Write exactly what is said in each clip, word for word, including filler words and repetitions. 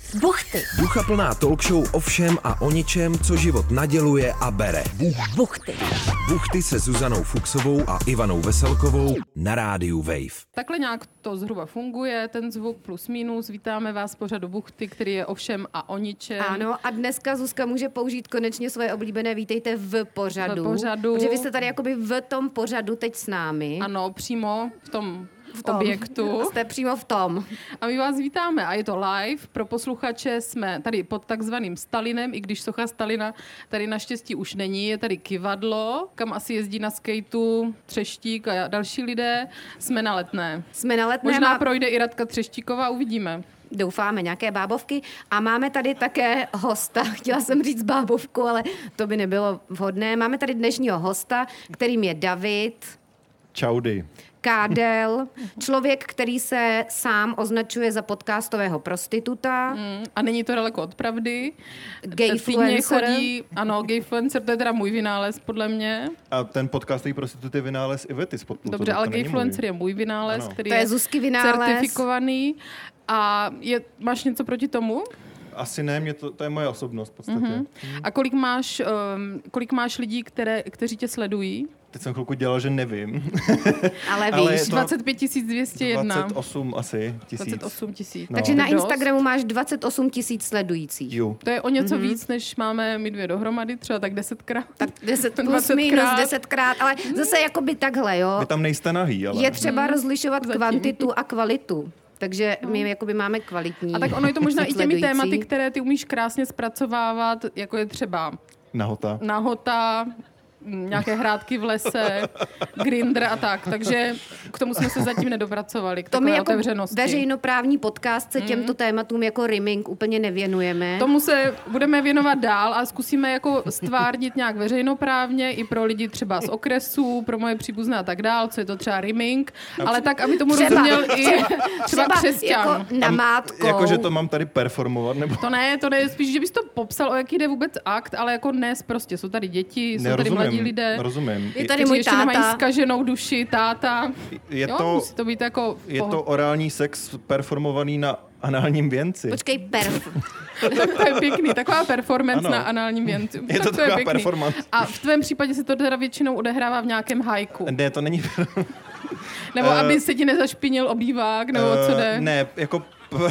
Buchty. Duchaplná talk show o všem a o ničem, co život naděluje a bere. Buchty. Buchty se Zuzanou Fuchsovou a Ivanou Veselkovou na rádiu Wave. Takhle nějak to zhruba funguje, ten zvuk plus minus. Vítáme vás v pořadu Buchty, který je o všem a o ničem. Ano, a dneska Zuzka může použít konečně svoje oblíbené vítejte v pořadu. V pořadu. Protože vy jste tady jakoby v tom pořadu teď s námi. Ano, přímo v tom v tom objektu. Jste přímo v tom. A my vás vítáme a je to live. Pro posluchače jsme tady pod takzvaným Stalinem, i když socha Stalina tady naštěstí už není. Je tady Kyvadlo, kam asi jezdí na skateu Třeštík a další lidé. Jsme na Letné. Jsme na Letné. Možná má... projde i Radka Třeštíková, uvidíme. Doufáme, nějaké bábovky. A máme tady také hosta. Chtěla jsem říct bábovku, ale to by nebylo vhodné. Máme tady dnešního hosta, kterým je David. Čaudy. Kádel, člověk, který se sám označuje za podcastového prostituta. Mm, a není to daleko od pravdy. Gayfluencer. Chodí, ano, gayfluencer, to je teda můj vynález, podle mě. A ten podcastový prostitut je vynález Ivety z Podplutu. Dobře, ale gayfluencer je můj vynález, ano. Který to je, Zuzky vynález. Certifikovaný. A je, máš něco proti tomu? Asi ne, mě to, to je moje osobnost v podstatě. Mm-hmm. A kolik máš, um, kolik máš lidí, které, kteří tě sledují? Teď jsem chvilku dělal, že nevím. Ale víš, ale dvacet pět tisíc dvě stě jedna. dvacet osm asi tisíc. dvacet osm tisíc. No. Takže na Instagramu máš dvacet osm tisíc sledujících. Jo. To je o něco mm-hmm. víc, než máme my dvě dohromady, třeba tak desetkrát. Tak deset plus minus desetkrát, ale zase jakoby takhle, jo. Vy tam nejste nahý, ale... Je třeba mm. rozlišovat Zatím. Kvantitu a kvalitu. Takže my jakoby máme kvalitní. A tak ono je to možná i těmi sledující. tématy, které ty umíš krásně zpracovávat, jako je třeba Nahota. Nahota, nějaké hrádky v lese, Grindr a tak. Takže k tomu jsme se zatím nedopracovali, k to my takové jako otevřenosti. veřejnoprávní podcast se těmto mm. tématům jako rimming úplně nevěnujeme. Tomu se budeme věnovat dál a zkusíme jako stvárnit nějak veřejnoprávně i pro lidi třeba z okresů, pro moje příbuzné a tak dál, co je to třeba rimming, ale tak, aby tomu třeba, rozuměl i třeba, třeba křesťan. Jako namátkou. Jakože to mám tady performovat, nebo... To ne, to ne, spíš, že bys to popsal, o jaký jde vůbec akt, ale jako dnes prostě jsou tady děti, jsou tady mladí lidé. Rozumím. Je tady můj ještě táta. nemají zkaženou duši, táta. Je jo, to, musí to být jako... Je to orální sex performovaný na análním věnci. Počkej, perf. Tak to je pěkný, taková performance ano. na análním věnci. Je to, tak to taková je performance. A v tvém případě se to teda většinou odehrává v nějakém hajku. Ne, to není... Nebo uh, aby se ti nezašpinil obývák, nebo uh, co jde? Ne, jako...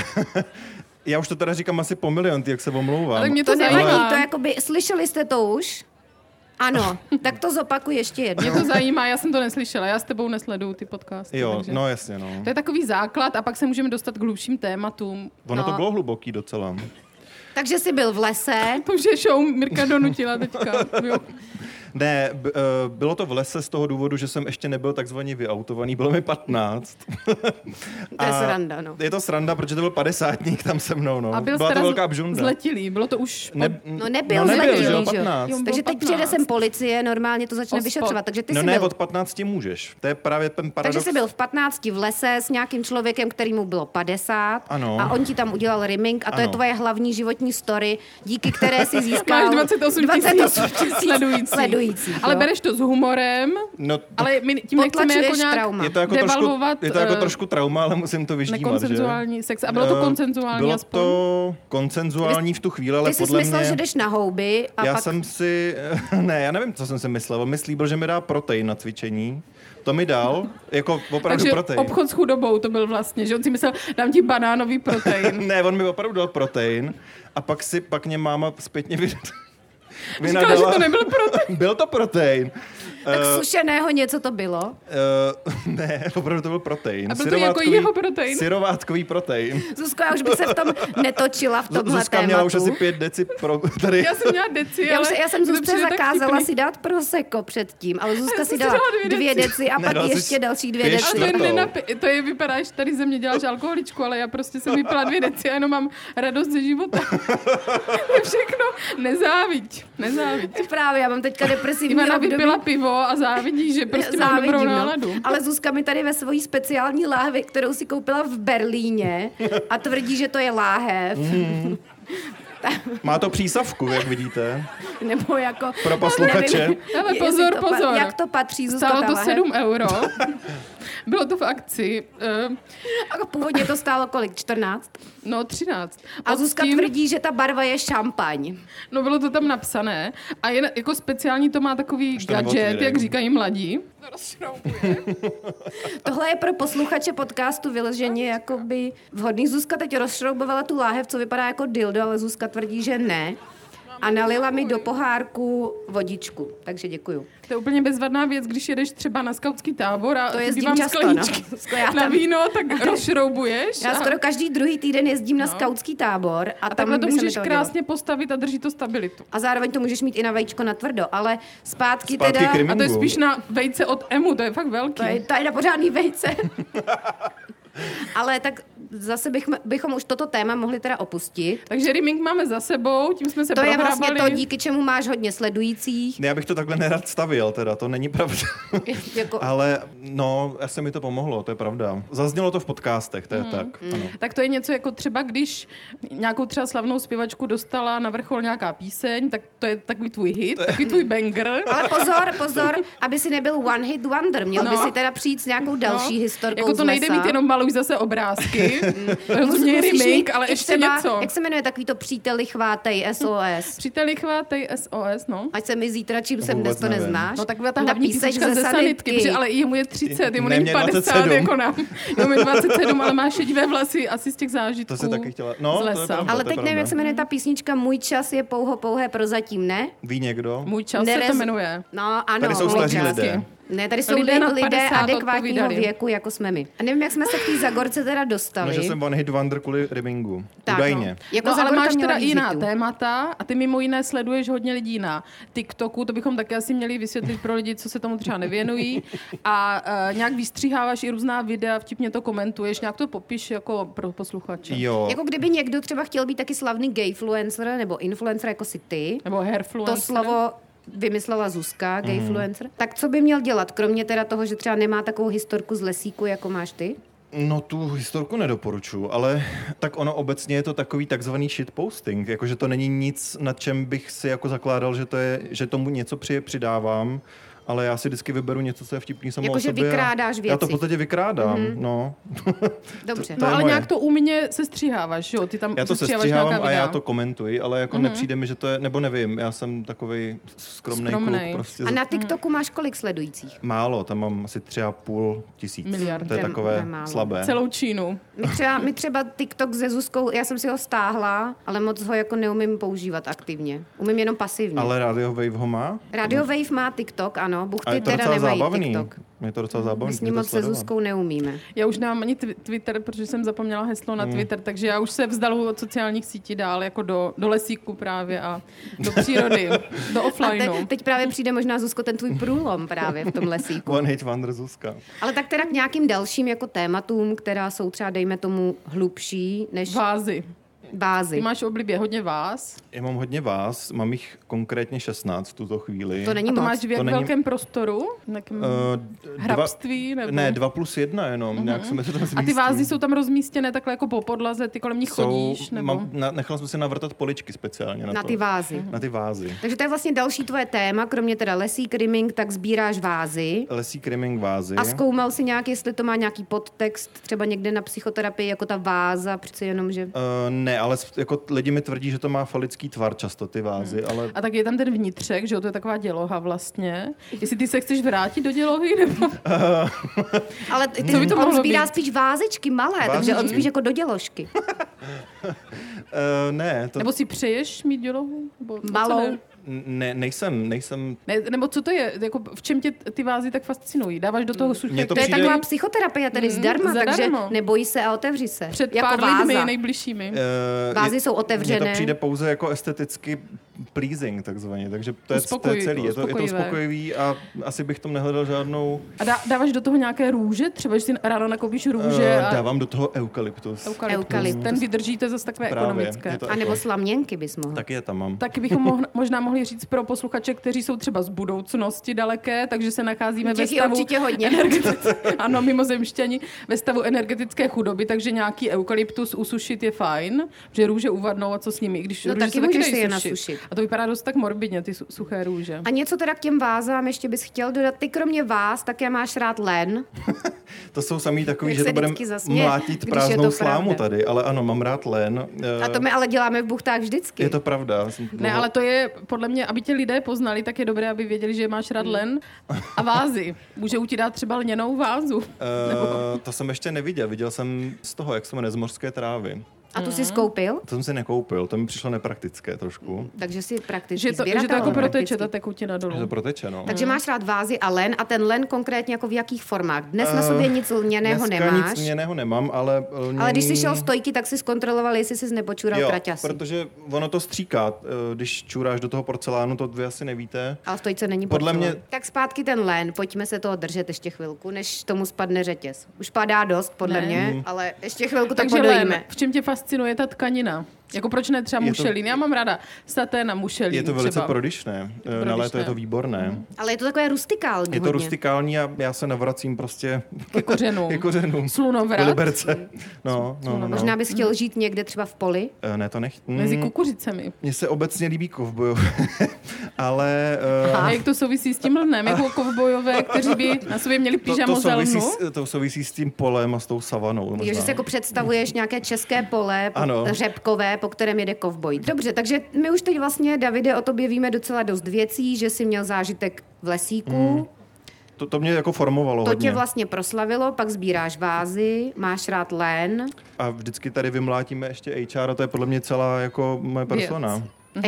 Já už to teda říkám asi po milion, jak se omlouvám. Ale mě to, To zajímá. nevadí, to jakoby, slyšeli jste to už? Ano, tak to zopakuj ještě jednou. Mě to zajímá, já jsem to neslyšela, já s tebou nesleduju ty podcasty. Jo, takže. no jasně, no. To je takový základ a pak se můžeme dostat k hlubším tématům. Ono no. to bylo hluboký docela. Takže jsi byl v lese. To už je show, Mirka donutila teďka. Jo. Ne, b- uh, bylo to v lese z toho důvodu, že jsem ještě nebyl takzvaně vyautovaný, bylo mi patnáct. To je sranda, no. Je to sranda, protože to byl padesátník tam se mnou, no. A byl Byla to teda velká bžunda. zletilý, bylo to už... Ne, No nebyl, no nebyl, zletilý, že jo, že jo. patnáct. Jo, Takže teď patnáct. přijede sem policie, normálně to začne Ospo- vyšetřovat. Takže ty No jsi ne, byl, od patnácti můžeš. To je právě ten paradox. takže jsi byl v patnácti v lese s nějakým člověkem, kterýmu bylo padesát. Ano. A on ti tam udělal rimming a to Ano. je tvoje hlavní životní story, díky které si získal Máš dvacet osm tisíc sledující. sledující. Ale bereš to s humorem, No, ale my tím nechceme Potlačuješ jako nějak trauma. je to jako, trošku, devalvovat je to jako eh, trošku trauma, ale musím to vyždímat, že? nekonsenzuální sex. A bylo to Eh, konsenzuální Bylo aspoň? to konsenzuální v tu chvíli, ale Ty jsi podle myslel, mě... že jdeš na houby a já pak... jsem si... Ne, já nevím, co jsem si myslel. On mi slíbil, že mi dá protein na cvičení. To mi dal, jako opravdu Takže protein. obchod s chudobou to byl vlastně, že on si myslel, dám ti banánový protein. Ne, on mi opravdu dal protein a pak si, pak mě máma zpětně vy... Říkala, že to nebyl protein. Byl to protein. Tak Eh, sušeného něco to bylo. Uh, ne, opravdu to byl protein. A byl to jako jeho protein? Syrovátkový protein. Zuzko, já už bych se v tom netočila v tomhle Zuzka tématu. měla už asi pět deci pro... Tady. Já jsem měla deci, Já, ale... už, já jsem to Zuzce přijde tak zakázala vtipný. si dát prosecco předtím, ale Zuzka Já si jsem si dala dala dvě dvě deci. deci a Ne, pak dala jsi ještě další dvě dvě deci. Ale to, je čtvrtou. nenapi- to je, vypadáš, tady ze mě děláš alkoholičku, ale já prostě jsem vypila dvě deci a jenom mám radost ze života. Je všechno. Nezáviď. Nezáviď. Právě, já mám teďka depresivní Ivana období. vypila pivo a závidí, že prostě mám Závidím, dobrou no. náladu. Ale Zuzka mi tady ve svojí speciální láhvi, kterou si koupila v Berlíně a tvrdí, že to je láhev. Mm. Má to přísavku, jak vidíte. Nebo jako... Pro posluchače. nevím, Ale jestli pozor, to pa- pozor. Jak to patří, Zuzka, Stálo ta to láhev? sedm euro. Bylo to v akci. Uh, A původně to stálo kolik? čtrnáct? no, třináct. A Zuzka tím, tvrdí, že ta barva je šampaň. No, bylo to tam napsané. A jen, jako speciální to má takový to gadget, neotvírej. jak říkají mladí. To rozšroubuje. Tohle je pro posluchače podcastu vyloženě jakoby vhodný. Zuzka teď rozšroubovala tu láhev, co vypadá jako dildo, ale Zuzka tvrdí, že ne. A nalila mi do pohárku vodičku, takže děkuju. To je úplně bezvadná věc, když jedeš třeba na skautský tábor a To jezdím mám často, skleničky no. Já na tam- víno, tak rozšroubuješ. Já a- skoro každý druhý týden jezdím na skautský tábor a, A tam takhle to by se mi můžeš to hodilo. krásně postavit a drží to stabilitu. A zároveň to můžeš mít i na vajíčko na tvrdo, ale zpátky, Zpátky teda... k rymu. A to je Mingu. spíš na vejce od Emu, to je fakt velký. To je, to je na pořádný vejce. Ale tak zase bych, bychom už toto téma mohli teda opustit. Takže rimming máme za sebou, tím jsme se To je prohrábali. vlastně to, díky čemu máš hodně sledujících. Ne, já bych to takhle nerad stavil, teda, to není pravda. Jako, Ale no, asi mi to pomohlo, to je pravda. Zaznělo to v podcastech, to je Mm, tak. Ano. Tak to je něco jako třeba, když nějakou třeba slavnou zpěvačku dostala na vrchol nějaká píseň, tak to je takový tvůj hit, takový tvůj banger. ale pozor, pozor, aby si nebyl one hit wonder. Měl by No. si teda přijít s nějakou další historkou Jako z to nejde lesa. mít jenom maluj zase obrázky, rozuměj Musíš rimming, mít ale i ještě třeba, něco. Jak se jmenuje takový to příteli chvátej S O S? Příteli chvátej S O S, no. Ať se mi zítra, čím jsem vůbec dnes, to nevím. neznáš. No taková ta Na hlavní píseň písnička ze sanitky, protože ale jemu je třicet, jemu Ne, není mě padesát dvacet sedm. jako nám. Jemu je dvacet sedm, ale má šedivé vlasy asi z těch zážitků To si taky chtěla. No, z to je lesa. pravda. Ale to je teď nevím, pravda. jak se jmenuje ta písnička Můj čas je pouho pouhé prozatím, ne? Ví někdo? Můj čas se Nerez- to jmenuje. No ano. Tady jsou můj staří čas. lidé. Ne, tady jsou Lidé lidé, nad lidé padesát adekvátního odpovídali. věku, jako jsme my. A nevím, jak jsme se k té Zagorce teda dostali. No, že jsem one hit wonder kvůli rimmingu. Tak, Údajně. No. Jako No, ale Zagorka máš měla teda i víc jiná hitů. témata a ty mimo jiné sleduješ hodně lidí na TikToku, to bychom taky asi měli vysvětlit pro lidi, co se tomu třeba nevěnují. A uh, nějak vystříháváš i různá videa, vtipně to komentuješ, nějak to popiš jako pro posluchače. Jo. Jako kdyby někdo třeba chtěl být taky slavný gayfluencer nebo influencer jako si ty, Nebo hairfluencer. to slovo vymyslela Zuzka, gayfluencer, mm. tak co by měl dělat, kromě teda toho, že třeba nemá takovou historku z lesíku, jako máš ty? No tu historku nedoporučuji, ale tak ono obecně je to takový takzvaný shitposting, jakože to není nic, nad čem bych si jako zakládal, že, to je, že tomu něco při, přidávám, ale já si vždycky vyberu něco, co je vtipný samo Jako, o že sobě. vykrádáš Já to v věci. podstatě vykrádám, mm-hmm. no. Dobře. To No je ale moje. nějak to úmyně se stříháváš, jo? Ty tam Já to sestříháváš sestříhávám nějaká a já videa. to komentuji, ale jako mm-hmm. nepřijde mi, že to je, nebo nevím, já jsem takovej skromnej, Skromnej. kluk. Prostě A na TikToku máš kolik sledujících? málo, tam mám asi tři a půl tisíc. Miliard. To je To je- takové to je málo. slabé. Celou Čínu. My třeba, my třeba TikTok se Zuzkou, já jsem si ho stáhla, ale moc ho jako neumím používat aktivně. Umím jenom pasivně. Ale Radio Wave ho má? Radio Wave má TikTok, ano. A Buchty je to teda docela nemají zábavný. TikTok. Je to docela zábavný. My s ním mě to moc se sledovat. Zuzkou neumíme. Já už nemám ani twi- Twitter, protože jsem zapomněla heslo na Twitter, takže já už se vzdaluju od sociálních sítí dál, jako do, do lesíku právě a do přírody, do A offlineu. te, teď právě přijde možná, Zuzko, ten tvůj průlom právě v tom lesíku. One hit wonder Zuzka. Ale tak teda k nějakým dalším jako tématům, která jsou třeba, dejme tomu, hlubší než Vázy. bázy. Ty máš v oblibě hodně vás. Já mám hodně vás, mám jich konkrétně šestnáct v tuto chvíli. To není A to moc. máš v jak To není- velkém prostoru? V jakém Uh, dva, hrabství? Nebo... ne, dva plus jedna jenom, uh-huh. nějak se mi to tam A ty zmístí. vázy jsou tam rozmístěné takhle jako po podlaze, ty kolem nich chodíš? Nebo... mám, na, nechal jsem si navrtat poličky speciálně na, Na to. ty vázy. Na ty vázy. Takže to je vlastně další tvoje téma, kromě teda lesík, rimming, tak sbíráš vázy. Lesík rimming vázy. A zkoumal si nějak, jestli to má nějaký podtext, třeba někde na psychoterapii, jako ta váza, přece jenom, že... Uh, ne, ale s- jako lidi mi tvrdí, že to má falický tvar často ty vázy, Hmm. ale A tak je tam ten vnitřek, že jo, to je taková děloha vlastně. Jestli ty se chceš vrátit do dělohy, nebo... Ale ty, Co by to on mohlo sbírá být? spíš vázičky malé, takže on Vázičky. spíš jako do děložky. uh, ne, to Nebo si přeješ mít dělohu? Nebo co Malou. Ne? ne, nejsem, nejsem, Ne, nebo co to je? Jako v čem tě ty vázy tak fascinují? Dáváš do toho suché Mně to To je přijde- taková psychoterapie tady zdarma, zadarmo. takže nebojí se a otevři se. před jako pár váza. lidmi nejbližšími. uh, Vázy jsou Mně otevřené. to přijde pouze jako esteticky pleasing, takzvaně, takže to je, to je Uspokojí- celý, je to, je to uspokojivé. uspokojivý a asi bych tom nehledal žádnou, A dá, dáváš do toho nějaké růže? Třeba, že si ráno nakoupíš růže uh, a dávám do toho eukalyptus. eukalyptus. Eukalyptus. Ten vydrží, to je zase takové Právě, ekonomické. je to A nebo jako- slaměnky bys mohl. Taky je tam mám. Taky bychom mohli, možná mohli říct pro posluchače, kteří jsou třeba z budoucnosti daleké, takže se nacházíme ve Těch je stavu... určitě hodně. Ano, mimozemšťani ve stavu energetické chudoby, takže nějaký eukalyptus usušit je fajn, že růže uvadnou a co s nimi, i když No růže taky se můžeš dají si je sušit. nasušit. A to vypadá dost tak morbidně, ty su- suché růže. A něco teda k těm vázám ještě bys chtěl dodat? Ty kromě váz také máš rád len. To jsou samý takový, Jak že se to budeme vždycky zasměje, mlátit když je prázdnou to slámu pravda. tady, ale ano, mám rád len. A to my ale děláme v buchtách vždycky. Je to pravda. Ne, ale to je podle mě, aby tě lidé poznali, tak je dobré, aby věděli, že máš rád len a vázy. Můžou ti dát třeba lněnou vázu. Uh, to jsem ještě neviděl. Viděl jsem z toho, jak se jmenuje, z mořské trávy. A tu jsi skoupil? To jsem si nekoupil, to mi přišlo nepraktické trošku. Takže si prakticky Že to, že to sběratel, jako proteče prakticky. ta tekutina dolů. Že to proteče, no. Takže máš rád vázy a len a ten len konkrétně jako v jakých formách? Dnes na sobě nic lněného Dneska nemáš. nic lněného nemám, ale... Lněný... Ale když jsi šel stojky, tak si zkontroloval, jestli jsi nepočural Jo, kraťasy. protože ono to stříká. eh, Když čůráš do toho porcelánu, to vy asi nevíte. Ale v stojce není Podle porcelán. mě- Tak zpátky ten len, pojďme se toho držet ještě chvilku, než tomu spadne řetěz. Už padá dost, podle Ne. mě, ale ještě chvilku to Takže podojíme. len, v čem tě fascinuje ta tkanina? Jako proč ne třeba Je to- mušelín? Já mám ráda satén a mušelín Je to velice třeba. prodyšné. Eh, Na léto prodyšné. je to výborné. Ale je to takové rustikální Je to hodně. rustikální a já se navracím prostě Ke kořenům. ke kořenům. Slunovrat. Do Liberce. No, no, no, no. Možná bys chtěl žít někde třeba v poli? Eh, Ne, to nech... Mezi Mm, kukuřicemi. Mně se obecně líbí kovbojové, ale... eh, A jak to souvisí s tím lnem? Jako kovbojové, kteří by na sobě měli to, to, pyžamo ze souvisí, lnu? s- to souvisí s tím polem a s tou savanou. Možná. Jo, že si jako představuješ nějaké české pole, po, Ano. řepkové, po kterém jede kovboj. Dobře, takže my už teď vlastně, Davide, o tobě víme docela dost věcí, že jsi měl zážitek v lesíku, Hmm. To, to mě jako formovalo to hodně. tě vlastně proslavilo, pak sbíráš vázy, máš rád len, A vždycky tady vymlátíme ještě H R a to je podle mě celá jako moje persona.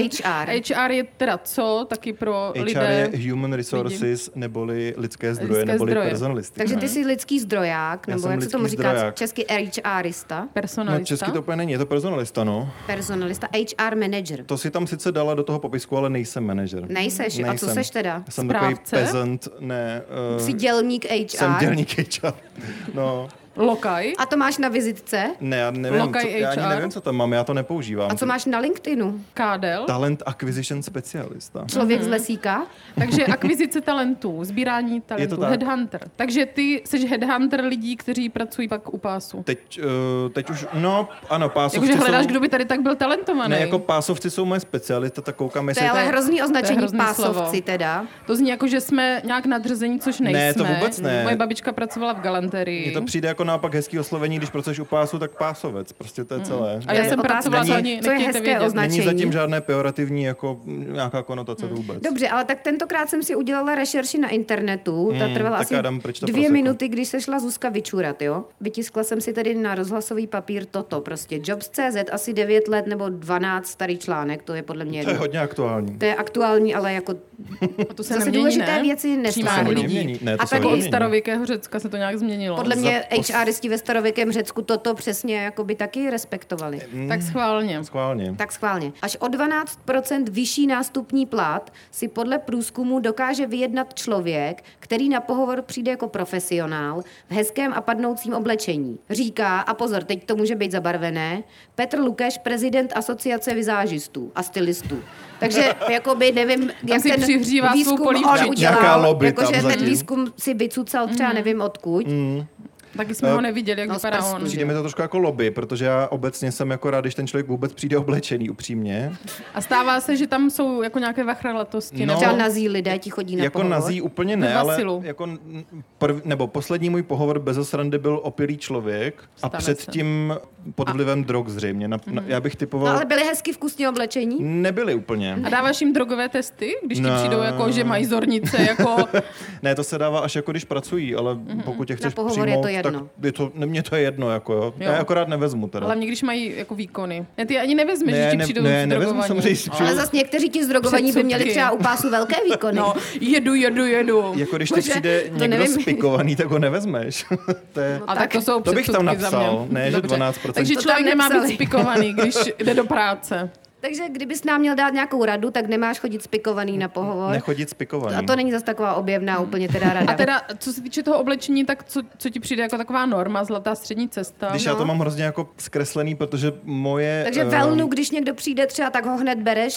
H R. H R je teda co? Taky pro H R lidé... je Human Resources, neboli lidské zdroje, Lidské neboli zdroje. personalistika. Takže ty jsi lidský zdroják, Já nebo jsem jak se tomu lidský říká zdroják. česky HRista, No, Personalista. česky to úplně není, je to personalista, no. personalista, H R manager. To si tam sice dala do toho popisku, ale nejsem manažer. Nejseš, a co Nejsem. seš teda? Já jsem Správce? takový peasant, ne. Uh, Jsi dělník H R? jsem dělník H R. No, Lokaj. A to máš na vizitce? ne, já nevím, Lokaj co, já ani H R? nevím, co tam mám, já to nepoužívám. A co máš na LinkedInu? Kádel. Talent acquisition specialista. Člověk z lesíka? Takže akvizice talentů, sbírání talentů, tak. headhunter. Takže ty jsi headhunter lidí, kteří pracují pak u pásu. Teď, uh, teď už, no, ano, pásovci Jakože hledáš, jsou... kdo by tady tak byl talentovaný. Ne, jako pásovci jsou moje specialita, tak koukám, To jestli... je ale hrozný označení hrozný pásovci slovo. teda. To zní jako, že jsme nějak nadřezení, což nejsme. Ne, to vůbec ne. Moje babička pracovala v galanterii. Mně to přijde jako naopak hezký oslovení, když pracuješ u pásu, tak pásovec, prostě to je celé. A já Je jsem otázka, pracovala, to není- ani co je nechtějte hezké vědět. označení. Není zatím žádné pejorativní jako nějaká konotace to vůbec. Dobře, ale tak tentokrát jsem si udělala rešerši na internetu. Ta Hmm, trvala tak asi já dám pryč to dvě prosecco. minuty, když se šla Zuzka vyčůrat, jo. Vytiskla jsem si tedy na rozhlasový papír toto prostě. Jobs tečka cé zet, asi devět let nebo dvanáct starý článek, to je podle mě To je jedno. hodně aktuální. To je aktuální, ale jako A to se zase nemění, důležité ne? věci Přijímání neslyšeli. hodně lidí. mění. Ne, to A se taky hodně Od mění. starověkého Řecka se to nějak změnilo. Podle mě Za pos- HRisti ve starověkém Řecku toto přesně jako by taky respektovali. Tak schválně. Schválně. Tak schválně. Až o dvanáct procent vyšší nástupní plat si podle průzkumu dokáže vyjednat člověk, který na pohovor přijde jako profesionál v hezkém a padnoucím oblečení. Říká, a pozor, teď to může být zabarvené, Petr Lukeš, prezident asociace vizážistů a stylistů. Takže jakoby nevím, jak si ten přihřívá svou výzkum polívku. on Nějaká udělal, lobby tam jakože ten zatím. výzkum si vycucal třeba nevím odkud. Taky jsme ho neviděli, jak No, z vypadá prstu. on. Přijde mi to trošku jako lobby, protože já obecně jsem jako rád, když ten člověk vůbec přijde oblečený, upřímně. A stává se, že tam jsou jako nějaké vachralatosti. No, Třeba nazí lidé ti chodí na Jako pohovor. nazí úplně Ve ne, ale Vasilu. jako prv, nebo poslední můj pohovor bez srandy byl opilý člověk a Stane předtím pod vlivem drog zřejmě. Na, na, já bych No, typoval, ale byli hezky vkusně oblečení. nebyli úplně. A dáváš jim drogové testy, když ti No. přijdou jako, že mají zornice, jako... Ne, to se dává až jako když pracují, ale pokud tě chceš pohovor je přijmout, to jedno. tak je to, ne, mně to je jedno, jako jo. Jo. Já akorát nevezmu teda. Hlavně, když mají jako výkony. Ne, ty ani nevezmeš, Ne, že ti ne- přijdou ne, nevezmu zdrogovaní. samozřejmě, si Ale zase někteří ti zdrogovaní by měli Předsudky. třeba u pásu velké výkony. No, jedu, jedu, jedu. Jako když ti Bože, přijde to někdo nevím. spikovaný, tak ho nevezmeš. to je... A tak to jsou To bych tam předsudky za mě. napsal, ne, že Dobře. dvanáct procent. Takže To člověk tam nemá nepsali. být spikovaný, když jde do práce. Takže kdybys nám měl dát nějakou radu, tak nemáš chodit spikovaný na pohovor. Nechodit spikovaný. A to není zase taková objevná úplně teda rada. A teda, co se týče toho oblečení, tak co, co ti přijde jako taková norma, zlatá střední cesta? Když No. já to mám hrozně jako zkreslený, protože moje... Takže eh, velnu, když někdo přijde třeba, tak ho hned bereš.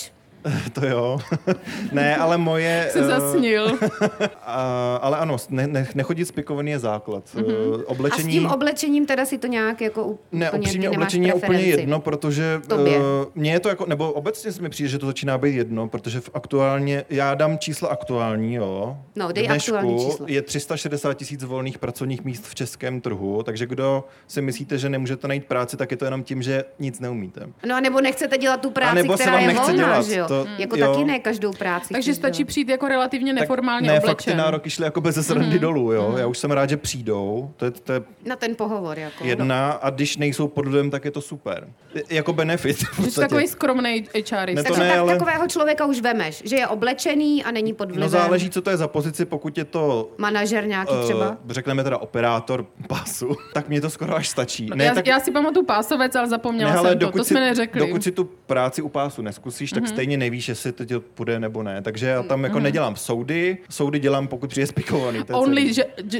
To jo. Ne, ale moje... Se zasnil. Uh, ale ano, ne, ne, nechodit spikovaný je základ. Mm-hmm. Uh, oblečení... A s tím oblečením teda si to nějak jako Ne, úplně, upřímně oblečení je úplně jedno, protože uh, mně je to jako, nebo obecně mi přijde, že to začíná být jedno, protože v aktuálně, já dám čísla aktuální, jo. No, dej Dnešku aktuální číslo. Je tři sta šedesát tisíc volných pracovních míst v českém trhu, takže kdo si myslíte, že nemůžete najít práci, tak je to jenom tím, že nic neumíte. No a nebo nechcete dělat tu práci, nebo která je volná, dělat, že jo? to, jako jo. taky ne každou práci. Takže stačí dělat. přijít jako relativně neformálně tak ne, oblečen. fakt ty nároky šly jako bez srandy mm-hmm. dolů, jo. Mm-hmm. Já už jsem rád, že přijdou. To je, to je na ten pohovor, jako. jedna a když nejsou pod vlivem, tak je to super. Je, jako benefit. Že jsi takový skromnej H R. Ne, to Takže ne, tak, ale... takového člověka už vemeš, že je oblečený a není pod vlivem. No záleží, co to je za pozici, pokud je to... Manažer nějaký třeba? Uh, řekneme teda operátor pásu, tak mě to skoro až stačí. No, ne, já, tak... já si pamatuju pásovec, ale zapomněla ne, ale jsem to. To si, jsme neřekli. Dokud si tu práci u pásu neskusíš, tak mm-hmm. stejně nevíš, jestli to ti půjde nebo ne. Takže já tam jako mm-hmm. nedělám soudy, soudy dělám, pokud přijde spikovaný. Only že, že,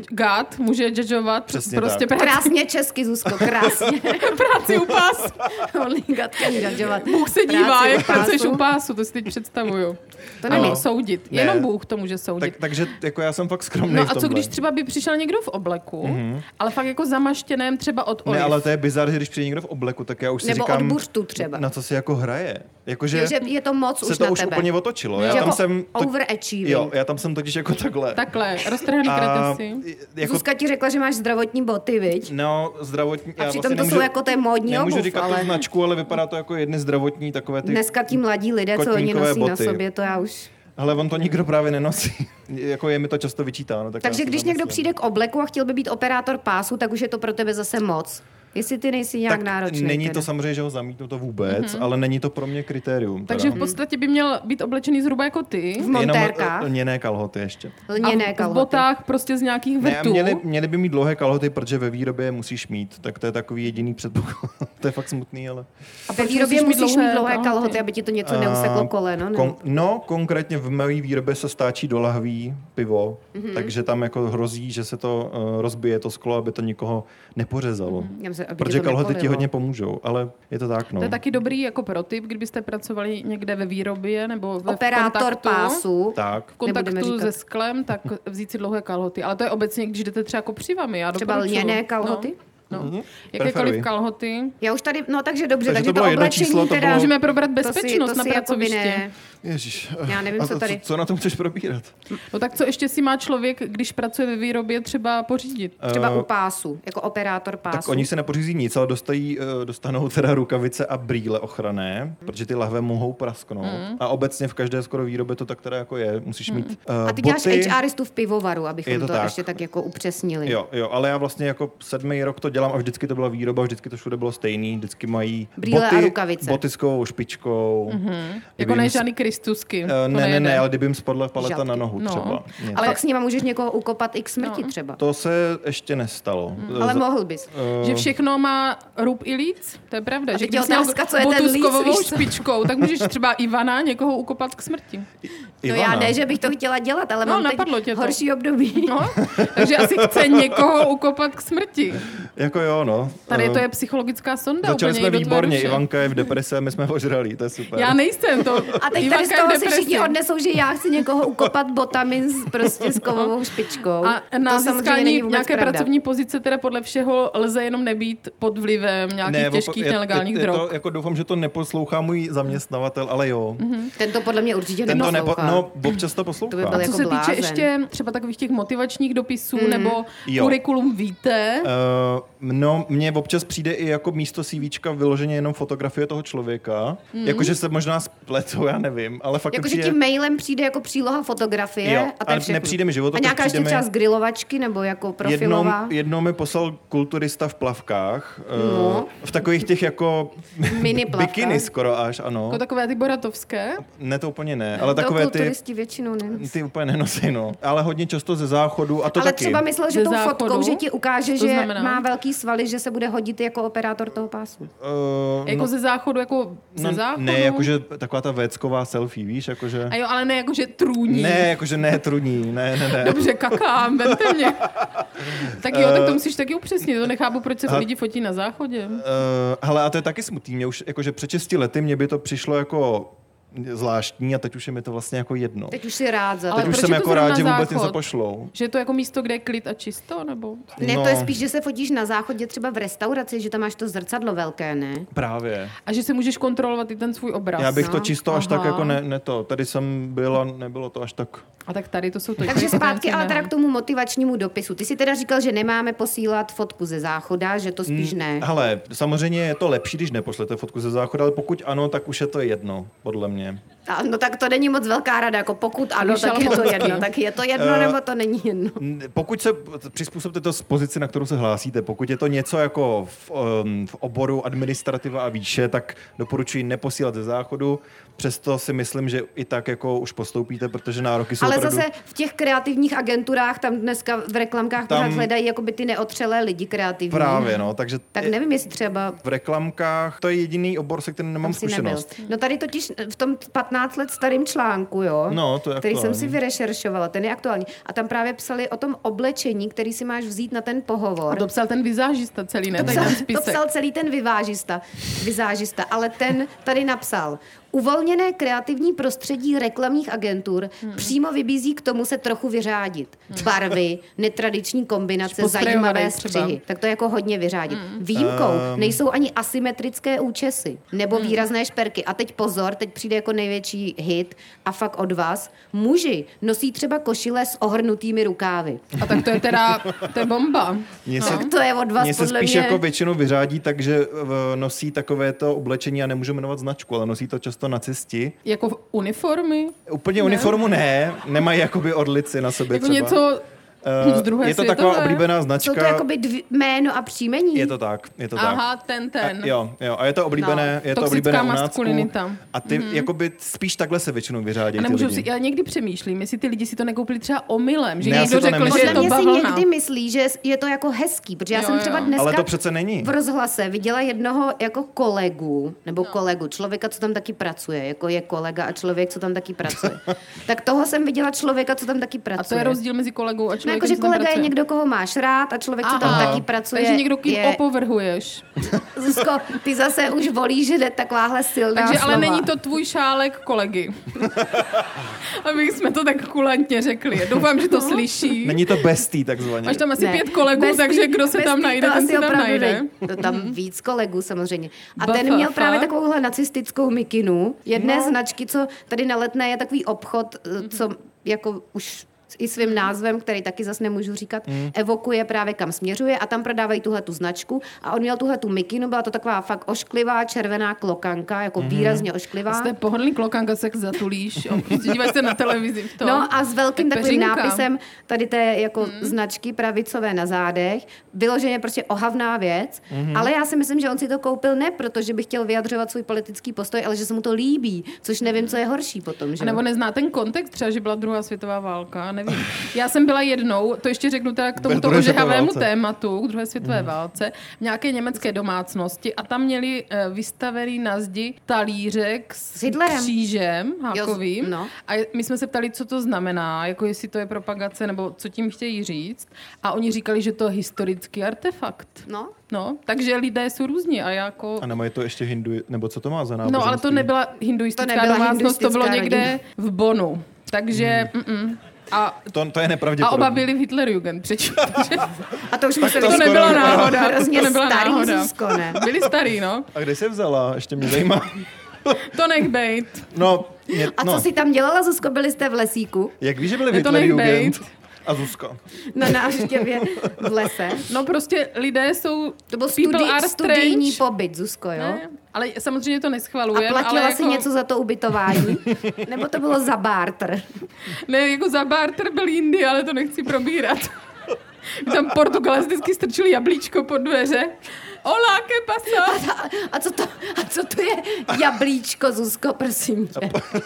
God může judgeovat. Přesně prostě tak. práci. Krásně česky, Zuzko, krásně. práci u pásu. Only God can judgeovat. Bůh se dívá, Práci jak u pásu. pracuješ u pásu, to si teď představuju. To nemá soudit, ne. jenom Bůh to může soudit. Tak, takže jako já jsem fakt skromný No v a co tomhle. když třeba by přišel někdo v obleku, mm-hmm. ale fakt jako zamaštěném třeba od Oliv. Ne, ale to je bizar, že když přijde někdo v obleku, tak já už si Nebo říkám, od buřtu třeba. na co si jako hraje. Jakože Jo, že je to moc se už to na už tebe. úplně otočilo. Já Jako tam jsem... To... overachieving. Jo, já tam jsem totiž jako takhle. Takhle, roztrhaný kretesy. Jako... Zuzka ti řekla, že máš zdravotní boty, viď? No, zdravotní... A já přitom vlastně to nemůžu, jsou jako té módní nemůžu obuv, říkat ale... tu značku, ale vypadá to jako jedny zdravotní takové ty... Dneska ti mladí lidé, co oni kotníkové nosí boty. na sobě, to já už... Ale on to nikdo právě nenosí. Jako je mi to často vyčítáno. Tak Takže když někdo přijde k obleku a chtěl by být operátor pásu, tak už je to pro tebe zase moc. Jestli ty nejsi nějak tak náročný. není teda. to samozřejmě, že ho zamítnu to vůbec, mm-hmm. ale není to pro mě kritérium. Takže teda. v podstatě by měl být oblečený zhruba jako ty. V montérkách. Jenom lněné kalhoty ještě. Lněné A v kalhoty. botách prostě z nějakých Ne, vrtů. měli, měli by mít dlouhé kalhoty, protože ve výrobě je musíš mít. Tak to je takový jediný předpoklad. To je fakt smutný, ale... A ve výrobě musíš mít dlouhé, dlouhé kalhoty? kalhoty, aby ti to něco neuseklo koleno, ne? Kon, no, konkrétně v mé výrobě se stáčí do lahví pivo, mm-hmm. takže tam jako hrozí, že se to uh, rozbije to sklo, aby to nikoho nepořezalo. Mm, se, protože kalhoty ti hodně pomůžou, ale je to tak, no. To je taky dobrý jako pro tip, kdybyste pracovali někde ve výrobě nebo ve operátor kontaktu, pásu. Tak. v kontaktu se sklem, tak vzít si dlouhé kalhoty. Ale to je obecně, když jdete třeba kopřivami. Já Třeba doporučuji. lněné kalhoty? No. No. Mhm. Jakékoliv Preferuji. kalhoty. Já už tady, no takže dobře, Takže takže, to bylo jedno oblečení číslo, to teda... bylo- Můžeme probrat to si- bezpečnost to na si jakoby pracovišti. ne- Ježiš. Já nevím, A co to- tady- Co na tom chceš probírat? No tak co ještě si má člověk, když pracuje ve výrobě, třeba pořídit? Třeba Uh, u pásu, jako operátor pásu. Tak oni se nepořízí nic, ale dostají, eh, dostanou teda rukavice a brýle ochranné, protože ty lahve mohou prasknout. Mm. A obecně v každé skoro výrobě to tak teda jako je. Musíš mít uh, A ty děláš boty. H Ristu v pivovaru, abychom Je to, to to tak. ještě tak jako upřesnili. Jo, jo, ale já vlastně jako sedmý rok to dělám a vždycky to byla výroba, vždycky to všude bylo stejný, vždycky mají Brýle boty, a rukavice. boty s kovou špičkou. Mm-hmm. Kdyby Jako ne jim žádný Kristusky. Uh, to ne, ne, nejde. ne, ale kdyby jim spadla paleta Žabky. na nohu No. třeba. Něco. Ale tak s nima můžeš někoho ukopat i k smrti No. třeba. To se ještě nestalo. Ale Za- mohl bys. eh, Že všechno má rub i líc, to je pravda. A Že teď je kdybys měl otázka, co je botu ten s líc, kovovou víš co? špičkou, tak můžeš třeba Ivana někoho ukopat k smrti. No Ivana. já ne, že bych to chtěla dělat, ale No, mám napadlo teď tě to. horší období. No, takže asi chce někoho ukopat k smrti. Jako jo, no. Tady Eh, to je psychologická sonda. Začali úplně jsme i do tvé výborně, duše. Ivanka je v depresi a my jsme ožralí, to je super. Já nejsem to. A teď Ivanka tady z je v toho si depresi. všichni odnesou, že já chci někoho ukopat botami s, prostě s kovovou špičkou. A na to samozřejmě získání není vůbec nějaké pravda. pracovní pozice teda podle všeho lze jenom nebýt pod vlivem nějakých Ne, těžkých je- nelegálních je, je drog. to, jako doufám, že to neposlouchá můj zaměstnavatel, ale jo. Mhm. Ten to podle mě určitě Ten to nepo, neposlouchá. no, občas to poslouchá. To by byl Co jako se týče blázen. ještě třeba takových těch motivačních dopisů Mhm. nebo Jo. kurikulum víte, Uh, no, mně občas přijde i jako místo CVčka vyloženě jenom fotografie toho člověka. Mm. Jakože se možná spletou, já nevím, ale fakt mi Jakože přijde... tím mailem přijde jako příloha fotografie Jo, a to je ale všechno. nepřijde mi životopis, A nějaká ještě přijde mi- třeba z grilovačky nebo jako Jednou, profilová. jednou mi poslal kulturista v plavkách. uh, No. V takových těch jako Mini plavkách. bikiny skoro až, ano. jako takové ty boratovské. Ne, to úplně ne, ale To takové ty... kulturisti většinou ne. Ty úplně nenosí, no. Ale hodně často ze záchodu a to Ale taky. třeba myslel, že Ze tou záchodu? fotkou, že ti ukáže, To že znamená? má velký svaly, že se bude hodit jako operátor toho pásu. Uh, Jako ze záchodu, jako ze no, záchodu. ne, jakože taková ta vécková selfie, víš, jakože... A jo, ale ne jakože trůní. Ne, jakože ne truní, ne, ne, ne. Dobře, kakám, vemte mě. Tak jo, tak to musíš taky upřesnit. To nechápu, proč se Ha- lidi fotí na záchodě. Uh, hele, a to je taky smutný. Mě už, jakože před šesti lety mě by to přišlo jako zvláštní a teď už je mi to vlastně jako jedno. Teď už si rád za to. Teď už jsem jako rád, že vůbec něco pošlou. Že je to jako místo, kde je klid a čisto, nebo? Ne, No. to je spíš, že se fotíš na záchodě třeba v restauraci, že tam máš to zrcadlo velké, ne? Právě. A že si můžeš kontrolovat i ten svůj obraz. Já bych No. to čisto až Aha. tak jako ne, ne to. Tady jsem byl a nebylo to až tak. A tak tady to jsou to. Takže zpátky ale teda k tomu motivačnímu dopisu. Ty si teda říkal, že nemáme posílat fotku ze záchoda, že to spíš ne. Hele, samozřejmě je to lepší, když nepošlete fotku ze záchoda, ale pokud ano, tak už je to jedno, podle mě. A, no tak to není moc velká rada, jako pokud ano, Víš, tak ale je to moc jedno. taky. Tak je to jedno, Eh, nebo to není jedno. N- Pokud se přizpůsobte to z pozici, na kterou se hlásíte, pokud je to něco jako v, um, v oboru administrativa a výše, tak doporučuji neposílat ze záchodu. Přesto si myslím, že i tak jako už postoupíte, protože nároky jsou Ale opravdu... zase v těch kreativních agenturách, tam dneska v reklamkách Tam- pořád hledají jakoby ty neotřelé lidi kreativní. Právě, no, takže Tak nevím, jestli třeba v reklamkách to je jediný obor, se kterým nemám tam si nebyl. zkušenost. No tady totiž v tom patnáct let starým článku, jo, No, to je který jsem aktuální. si vyrešeršovala, ten je aktuální. A tam právě psali o tom oblečení, který si máš vzít na ten pohovor. A to psal ten vizážista celý, ne? To Tady psal, ten to spisek. psal celý ten vyvážista, vizážista, ale ten tady napsal: uvolněné kreativní prostředí reklamních agentur hmm. přímo vybízí k tomu se trochu vyřádit. Barvy, netradiční kombinace, Posprejovaný zajímavé třeba. střihy. Tak to je jako hodně vyřádit. Hmm. Výjimkou Um. nejsou ani asymetrické účesy nebo hmm. výrazné šperky. A teď pozor, teď přijde jako největší hit a fakt od vás. Muži nosí třeba košile s ohrnutými rukávy. A tak to je teda, to je bomba. Mně se, Tak to je od vás mně se podle spíš mě... jako většinou vyřádí tak, že v- nosí takové to oblečení, a nemůžu jmenovat značku, ale nosí to často nacisti. Jako v uniformy? Úplně uniformu ne, nemají jakoby orlici na sobě Jako třeba. něco Eh, z druhé je to světové? taková oblíbená Jsou značka. to jakoby dvě, jméno a příjmení? Je to tak, je to tak. Aha, ten, ten. A, jo, jo, a je to oblíbené, No. je to Toxická oblíbené u nácku. maskulinita. A ty mm-hmm. jakoby spíš takhle se většinou vyřádí A ty nemůžu lidi. si, já někdy přemýšlím, jestli ty lidi si to nekoupili třeba omylem, že Ne, já někdo si to řekl, nemyslím. že je Podle to mě si bavlna. někdy myslí, že je to jako hezký, protože já Jo, jsem jo. třeba dneska Ale to přece není. v rozhlase viděla jednoho jako kolegu, nebo no. kolegu, člověka, co tam taky pracuje, jako je kolega a člověk, co tam taky pracuje. Tak toho jsem viděla člověka, co tam taky pracuje. A to je rozdíl mezi kolegou a No, člověkem, jakože co tam kolega je pracuje. někdo, koho máš rád a člověk, co tam Aha. taky pracuje. Takže někdo, kým je... opovrhuješ. Zuzko, ty zase už volíš, že jde takováhle silná Takže ale slova. není to tvůj šálek kolegy. Abych jsme to tak kulantně řekli. Doufám, že to slyší. Není to bestie takzvaně. Máš tam asi Ne. pět kolegů, Bez takže tý- kdo se bez tam tý najde, to ten asi se tam opravdu najde. není. To tam víc kolegů samozřejmě. A Bafa, ten měl právě fakt? takovouhle nacistickou mikinu. Jedné No. značky, co tady na Letné je takový obchod, co jako už i svým názvem, který taky zas nemůžu říkat, mm. evokuje právě kam směřuje a tam prodávají tuhle tu značku a on měl tuhle tu mikinu, byla to taková fakt ošklivá červená klokanka, jako mm. výrazně ošklivá. Jste pohodlný klokanka, se zatulíš. Jo, prostě dívaj se na televizi v tom. No a s velkým Tak takovým peřinka. nápisem tady té jako mm. značky pravicové na zádech. Vyloženě prostě ohavná věc, mm-hmm. ale já si myslím, že on si to koupil ne proto, že by chtěl vyjadřovat svůj politický postoj, ale že se mu to líbí, což nevím, co je horší potom. Že? A nebo nezná ten kontext, třeba, že byla druhá světová válka, nevím. Já jsem byla jednou, to ještě řeknu teda k tomuto druhé světové ožehavému válce. tématu, k druhé světové mm. válce, v nějaké německé domácnosti a tam měli uh, vystavený na zdi talířek s, S Hitlerem. křížem hákovým. Jo, no. A my jsme se ptali, co to znamená, jako jestli to je propagace, nebo co tím chtějí říct. A oni říkali, že to je historický artefakt. No. No, takže lidé jsou různí a jako... A nebo je to ještě hindu, nebo co to má za náboženství? No, ale to nebyla hinduistická To nebyla domácnost, to bylo hinduistická někde rodina. v Bonu. Takže... Mm. A, To, to je a nepravděpodobné. oba byli v Hitlerjugend, přečím. Takže A to už Tak museli to to skoro nebyla vypadá. náhoda. hrozně To nebyla starý náhoda. Zuzko, ne? Byli starý, no. A kde jsi vzala? Ještě mě zajímá. To nech bejt. No, je, A no. co jsi tam dělala, Zuzko? Byli jste v lesíku Jak víš, že byli v Je to nech Hitlerjugend? bejt. A Zuzka. na návštěvě v lese? No prostě lidé jsou... To byl people studi- are studijní strange. pobyt, Zuzko, jo? Ne, ale samozřejmě to A neschvalujeme. platila ale si jako, něco za to ubytování? Nebo to bylo za barter? Ne, jako za barter byl jindy, ale to nechci probírat. Tam Portugalci vždycky strčili jablíčko pod dveře. Hola, ¿qué pasa? A, a, co to, a co to je jablíčko, Zuzko, prosím tě?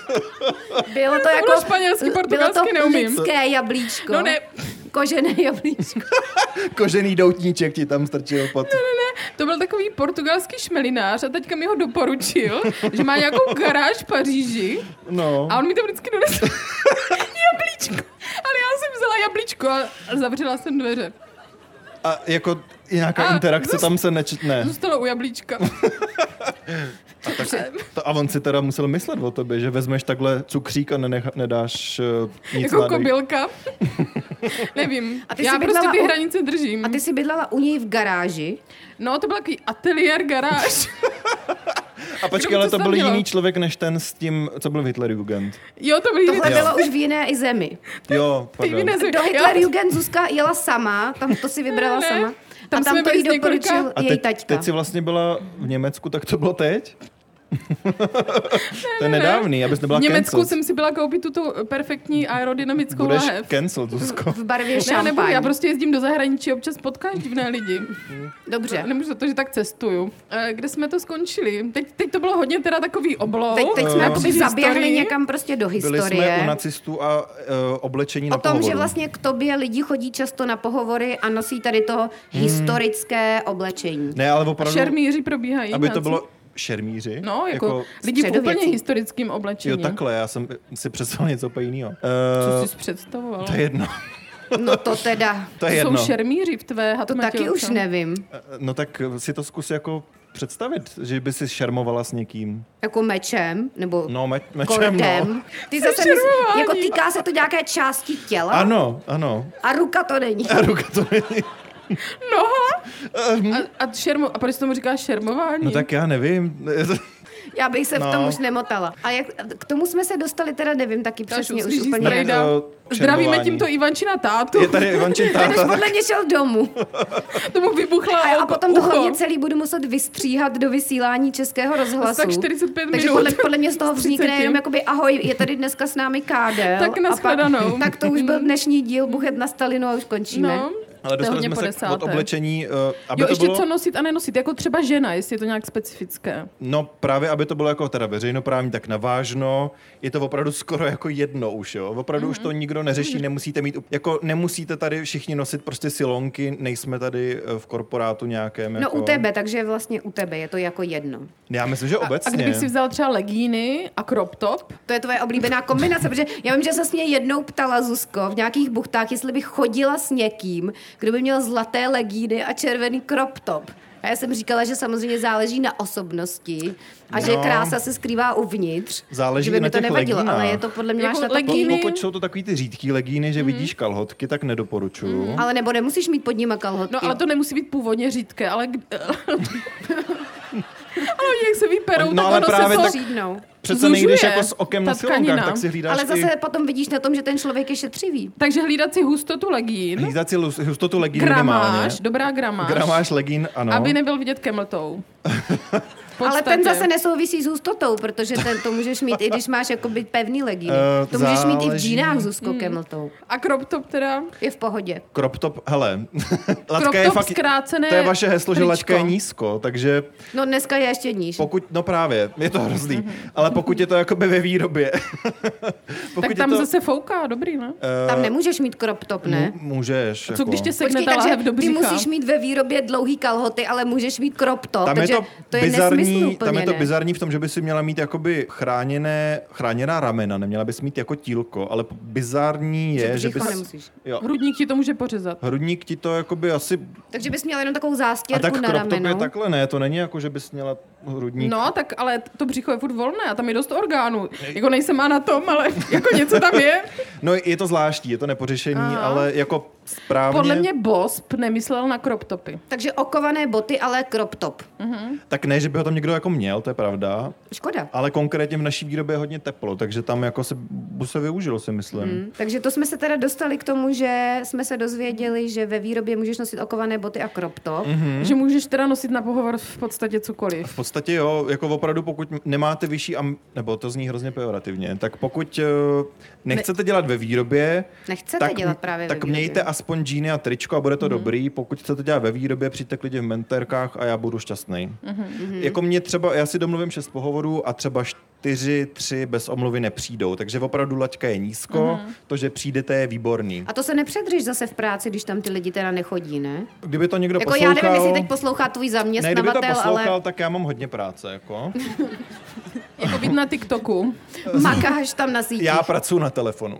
Bylo to, To jako... bylo španělsky, bylo portugalsky to neumím. lidské jablíčko. No ne, Kožené jablíčko. Kožený doutníček ti tam strčil pod... to byl takový portugalský šmelinář a teďka mi ho doporučil, že má nějakou garáž v Paříži No. a on mi to vždycky donesl jablíčko. Ale já jsem vzala jablíčko a a zavřela jsem dveře. A jako nějaká A interakce zůst- tam se nečetne. Zůstalo u jablíčka. A, tak, to, a on si teda musel myslet o tobě, že vezmeš takhle cukřík a nenech, nedáš uh, nic jako kobylka. Nevím. A ty Já jsi prostě ty u... hranice držím. A ty jsi bydlela u něj v garáži? No, to byl takový ateliér, garáž. A počkej, ale to byl jiný člověk než ten s tím, co byl v Hitlerjugend. Jo, to byl jiný. Tohle bylo už v jiné i zemi. Jo, pardon. Do Hitlerjugend Zuzka jela sama, tam to si vybrala ne, ne. sama. Tam a tam to jí doporučil několika... její teď, taťka. teď jsi vlastně byla v Německu, tak to bylo teď? To je nedávný, abys nebyla v Německu cancelled. jsem si byla koupit tuto perfektní aerodynamickou Budeš lahev. cancel, Zuzko. V barvě Ne, šampaň. nebo já prostě jezdím do zahraničí, občas potkáš divné lidi. Dobře. Nemůžu za to, že tak cestuju. E, kde jsme to skončili? Teď, teď to bylo hodně teda takový oblou. Teď, teď jsme Uh, jakoby zaběhli někam prostě do Byli historie. jsme u nacistů a uh, oblečení na O tom, pohovoru. že vlastně k tobě lidi chodí často na pohovory a nosí tady to hmm. historické oblečení. Ne, ale opravdu, Šermíři probíhají. aby to nějací. bylo šermíři. No, jako, jako lidi v středověcí. úplně historickým oblečení. Jo, takhle, já jsem si představil něco úplně jiného. Co Uh, jsi představoval? to je jedno. No to teda, To je To jedno. jsou šermíři v tvé to taky už nevím. No tak si to zkus jako představit, že by si šermovala s někým. Jako mečem, nebo No, me- mečem, no. kordem. Ty zase myslíš, šermování. jako týká se to nějaké části těla Ano, ano. a ruka to není. A ruka to není. Noha? A, a, šermo, a proč tomu říkáš šermování? No tak já nevím. Já bych se v No. tom už nemotala. A jak, k tomu jsme se dostali, teda nevím taky Dáš přesně už uslíží úplně. strejda. No, Zdravíme šermování. tímto Ivančina tátu. Je tady Ivančin Ten už táta. podle mě šel domů. Tomu vybuchla A, a oko- potom to ucho. hlavně celý budu muset vystříhat do vysílání Českého rozhlasu. Tak čtyřicet pět Takže minut. podle, podle mě z toho vznikne třicet. jenom jakoby ahoj, je tady dneska s námi Kádel. Tak A pak- nashledanou. Tak to už byl dnešní díl Buchet na Stalinu a už končíme. No, Ale to je dostali hodně jsme po se desáté. od oblečení, uh, aby Jo, to ještě bylo... co nosit a nenosit, jako třeba žena, jestli je to nějak specifické. No právě, aby to bylo jako teda veřejnoprávní, tak navážno. Je to opravdu skoro jako jedno už, jo. Opravdu mm-hmm. už to nikdo neřeší, nemusíte mít, jako nemusíte tady všichni nosit prostě silonky, nejsme tady eh, v korporátu nějakém. No jako... u tebe, takže vlastně u tebe je to jako jedno. Já myslím, že A, a obecně. kdybych si vzal třeba legíny a crop top, To je tvoje oblíbená kombinace, protože já vím, že se mě jednou ptala Zuzko v nějakých buchtách, jestli bych chodila s někým, kdo by měl zlaté legíny a červený crop top. A já jsem říkala, že samozřejmě záleží na osobnosti a že No. krása se skrývá uvnitř. Záleží že by na mi to těch nevadilo, legínách. ale je to podle mě Jako máš na to legíny- Po- Pokud jsou to takový ty řídký legíny, že mm. vidíš kalhotky, tak nedoporučuju. Mm. Ale nebo nemusíš mít pod nima kalhotky. no ale to nemusí být původně řídké, ale... k- ale oni, jak se vyperou, No, tak ale ono právě se to... tak- Střídnou. Přece zužuje nejdeš jako s okem na ta tkanina. silonkách, tak si hlídáš Ale zase i... potom vidíš na tom, že ten člověk je šetřivý. Takže hlídat si hustotu legín, Hlídat si lus- hustotu legín minimálně. gramáž, dobrá gramáž, Gramáž legín, ano. aby nebyl vidět kemltou. V Ale podstatě. ten zase nesouvisí s hustotou, protože ten to můžeš mít, i když máš jakoby pevný legíny. Eh, to můžeš mít i v záleží. džínách s úzkou kemltou. A crop top teda? Je v pohodě. Crop top, hele, Crop laťka je top fakt... zkrácené To je vaše heslo, že tričko. laťka je nízko, takže No dneska je ještě níž. pokud, no právě, je to hrozný, ale pokud je to jakoby ve výrobě. pokud Tak tam je to, zase fouká, dobrý, ne? eh, Tam nemůžeš mít crop top, ne? m- Můžeš. Co jako. když tě sekne Počkej, ta takže láhev do ty břicha? musíš mít ve výrobě dlouhý kalhoty, ale můžeš mít crop top, Tam je takže to, to je bizarní, nesmysl úplně, tam je to ne? bizarní v tom, že by si měla mít jakoby chráněné, chráněná ramena, neměla bys mít jako tílko, ale bizarní je, Že že břicho bys... nemusíš. Jo, Hrudník ti to může pořezat. hrudník ti to jakoby asi... Takže bys měl jenom takovou A zástěrku tak na crop top je rameno. takhle, ne, to není jako, že bys měla hrudník. No, tak ale to břicho je furt volné a tam je dost orgánů. Jako nejsem anatom, ale jako něco tam je. No je to zvláštní, je to nepořešení, Aha. ale jako správně... Podle mě Bosp nemyslel na crop topy. Takže okované boty, ale crop top. Tak ne, že by ho tam někdo jako měl, to je pravda, Škoda. ale konkrétně v naší výrobě je hodně teplo, takže tam jako se, se využilo, si myslím. Hmm. Takže to jsme se teda dostali k tomu, že jsme se dozvěděli, že ve výrobě můžeš nosit okované boty a crop top. Mhm. Že můžeš teda nosit na pohovor v podstatě cokoliv. V podstatě jo, jako opravdu pokud nemáte vyšší, am, nebo to zní hrozně pejorativně, tak pokud uh, nechcete dělat ve výrobě, Nechcete tak, dělat právě tak ve výrobě. mějte aspoň džíny a tričko a bude Mhm. to mm. dobrý. Pokud chcete dělat ve výrobě, přijďte klidně v mentérkách a já budu šťastný. Mm-hmm. Jako mě třeba, já si domluvím šest pohovorů a třeba čtyři, tři bez omluvy nepřijdou, takže opravdu laťka je nízko, mm-hmm. to, že přijdete, je výborný. A to se nepředřeš zase v práci, když tam ty lidi teda nechodí, ne? Kdyby to někdo Jako poslouchal... já nevím, jestli teď poslouchá tvůj ne, kdyby to zaměstnavatel, poslouchal, ale tak já mám hodně práce, jako. Jako být na TikToku. Makáš tam na síti. Já pracuji na telefonu.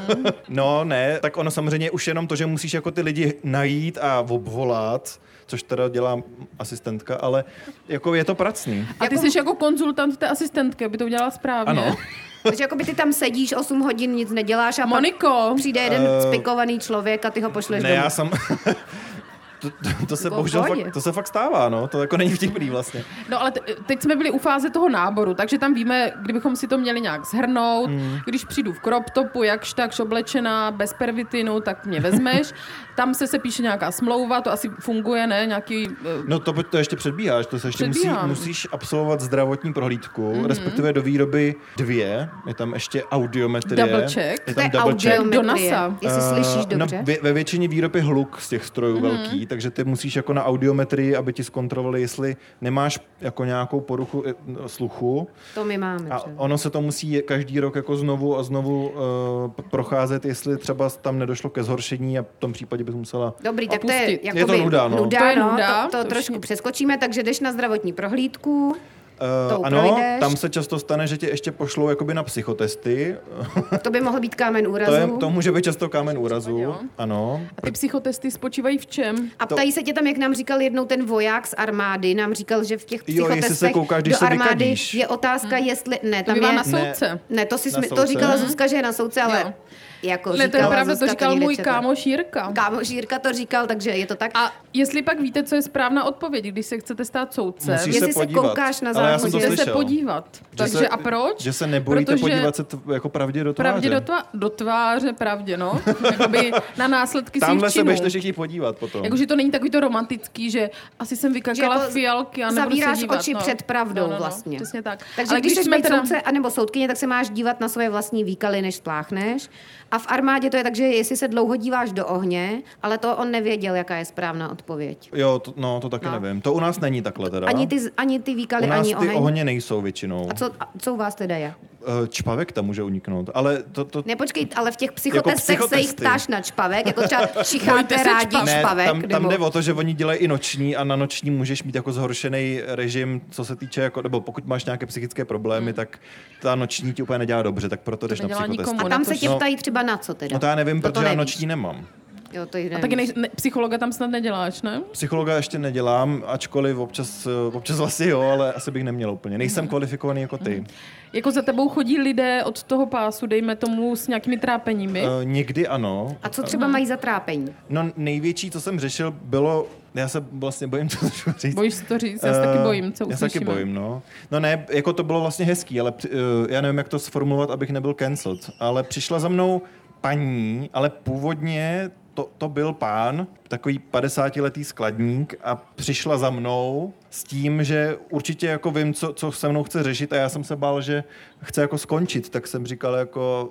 No ne, tak ono samozřejmě už jenom to, že musíš jako ty lidi najít a obvolat, což teda dělá asistentka, ale jako je to pracný. A ty Jako- jsi jako konzultant té asistentky, aby to udělala správně. Ano. Takže jako by ty tam sedíš osm hodin, nic neděláš a Moniko. pak přijde jeden Eh, spikovaný člověk a ty ho pošleš Ne, domů. já jsem... To, to, to se Jako bohužel pohodě. fakt, to se fakt stává, no. To jako není vtipný vlastně. No ale te- teď jsme byli u fáze toho náboru, takže tam víme, kdybychom si to měli nějak shrnout, Hmm. když přijdu v crop topu, jakž takž oblečená, bez pervitinu, tak mě vezmeš. Tam se se píše nějaká smlouva, to asi funguje, ne? Nějaký... eh, No to, to ještě předbíháš, to se ještě musí, Předbíhám. musíš absolvovat zdravotní prohlídku, Mhm. mm-hmm. respektive do výroby dvě, je tam ještě audiometrie. Double check. Je To je tam double check. Do audiometrie, NASA. jestli Eh, slyšíš dobře. No, ve, ve většině výrob je hluk z těch strojů mm-hmm. velký, takže ty musíš jako na audiometrii, aby ti zkontrolovali, jestli nemáš jako nějakou poruchu eh, sluchu. To my máme. A třeba. ono se to musí každý rok jako znovu a znovu uh, procházet, jestli třeba tam nedošlo ke zhoršení a v tom případě bys musela... Dobrý, tak to je, opustit. jakoby Je to nuda, no. nuda, To je no, nuda, to, to, to trošku už- přeskočíme, takže jdeš na zdravotní prohlídku, to Uh, ano, projdeš. tam se často stane, že tě ještě pošlou jakoby na psychotesty. to by mohl být kámen úrazu. To, je, to může být často kámen úrazu. jo. Ano. A ty psychotesty spočívají v čem? A to- ptají se tě tam, jak nám říkal jednou ten voják z armády, nám říkal, že v těch Jo, jestli se psychotestech koukáš, když do se armády vykadíš. je otázka, jestli... Ne, To tam bývá je... na soudce. Ne, to, si Na jsme, to soudce. říkala Zuzka, že je na soudce, ale Jo. jako Ne, to je říkala pravda, to Zuzka, říkal nikdy můj nečetla. kámoš Jirka. Kámoš Jirka to říkal, takže je to tak. A jestli pak víte, co je správná odpověď, když se chcete stát soudcem, Musíš Jestli se se podívat. koukáš na Ale já jsem to záhodě. musíte se slyšel. podívat. Že Takže se- a proč? Že se nebojíte Protože podívat se t- jako pravdě do tváře. Pravdě do, tvá- do tváře, pravdě, no. Jakoby na následky Tamhle svých se činů. běžte všichni podívat potom. Jakože to není takový to romantický, že asi jsem vykakala Že jako fialky a nebudu zavíráš se dívat. oči no. před pravdou no, no, no, vlastně. Přesně tak. Takže Ale když, když jsme jsi teda... soudce anebo soudkyně, tak se máš dívat na svoje vlastní výkaly, než spláchneš. A v armádě to je tak, že jestli se dlouho díváš do ohně, ale to on nevěděl, jaká je správná odpověď. Jo, to, no, to taky No. nevím. To u nás není takhle teda. Ani ty, ani ty u výkaly, nás ani ty oheň. ohně nejsou většinou. A co, a co u vás teda je? Eh, Čpavek tam může uniknout, ale to... to... Ne, počkej, ale v těch psychotestech se jich psychotesty. ptáš na čpavek, jako třeba Bojte čicháte se rádi čpavek. Ne, čpavek. tam, tam nebo... jde o to, že oni dělají i noční a na noční můžeš mít jako zhoršený režim, co se týče, jako, nebo pokud máš nějaké psychické problémy, hmm. tak ta noční ti úplně nedělá dobře, tak proto jdeš na nedělá psychotest. nikomu. A tam se tě No. ptají třeba na co teda? No to já nevím, To to protože já nevíš. noční nemám. Jo, to jde. A taky nej, ne, psychologa tam snad neděláš, ne? Psychologa ještě nedělám, ačkoliv občas, občas vlastně jo, ale asi bych neměl úplně. Nejsem kvalifikovaný jako ty. Jako za tebou chodí lidé od toho pásu, dejme tomu, s nějakými trápeními. Uh, někdy ano. A co třeba mají za trápení? No největší, co jsem řešil, bylo, já se vlastně bojím to říct. Bojíš se to říct? Já se taky Eh, bojím, co Já se taky uslyšíme. bojím, no. No ne, jako to bylo vlastně hezký, ale uh, já nevím, jak to sformulovat, abych nebyl cancelled. Ale přišla za mnou paní, ale původně to, to byl pán, takový padesátiletý skladník a přišla za mnou s tím, že určitě jako vím, co, co se mnou chce řešit a já jsem se bál, že chce jako skončit, tak jsem říkal jako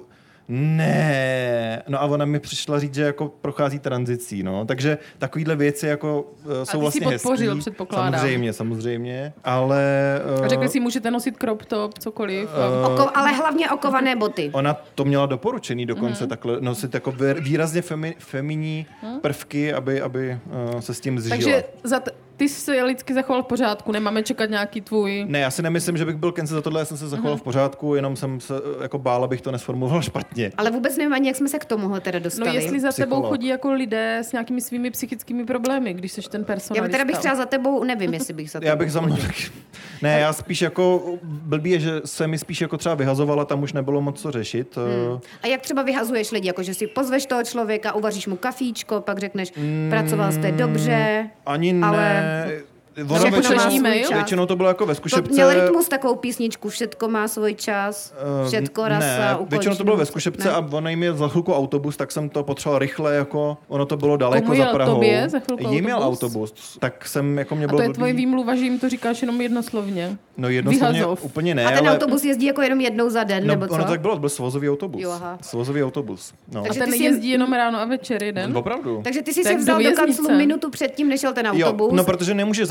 ne. No a ona mi přišla říct, že jako prochází tranzicí, no. Takže takovýhle věci jako uh, jsou ty vlastně si podpořil, hezký. předpokládám. Samozřejmě, samozřejmě. Ale... A Uh, řekli si, můžete nosit crop top, cokoliv. a- Oko, ale hlavně okované boty. Ona to měla doporučený dokonce mm. takhle nosit jako vý- výrazně femi, feminní Mm. prvky, aby, aby uh, se s tím zžila. Takže za t- ty jsi se lidsky zachoval v pořádku, nemáme čekat nějaký tvůj... Ne, já si nemyslím, že bych byl cancel za tohle, já jsem se zachoval mm. v pořádku, jenom jsem se uh, jako bál, abych to nesformuloval špatně. Ale vůbec nevím ani, jak jsme se k tomuhle teda No dostali. jestli za tebou Psycholog. chodí jako lidé s nějakými svými psychickými problémy, když jsi ten Já personalista. teda bych třeba za tebou, nevím, jestli bych za tebou. Já bych za mnou taky... Ne, já spíš jako... Blbý je, že se mi spíš jako třeba vyhazovala, tam už nebylo moc co řešit. Hmm. A jak třeba vyhazuješ lidi, jako že si pozveš toho člověka, uvaříš mu kafíčko, pak řekneš, pracoval jste dobře. Ani ne... ale- Ono Že většinou, pošleš e-mail? většinou to bylo jako ve To zkušebce. měl Rytmus takovou písničku, všetko má svůj čas, Eh, všetko ne, rasa, většinou to bylo ve ukončeno. zkušebce Ne? a ono jim je za chvilku autobus, tak jsem to potřeboval rychle, jako ono to bylo daleko Komu za jel Prahou. tobě za chvilku Jí měl autobus? autobus, tak jsem jako mě A byl to je blbý. tvoje výmluva, že jim to říkáš jenom jednoslovně. No jednoslovně Vyhazov. úplně ne, A ten ale... autobus jezdí jako jenom jednou za den, No, nebo co? ono tak bylo, to byl svozový autobus. Jo, aha. Svozový autobus, no. A Takže ten ty jsi- jezdí jenom ráno a večer jeden. Opravdu. Takže ty jsi Tak se do vzal do věznice. kanclu minutu předtím, než šel ten Jo, autobus. no protože nemůže za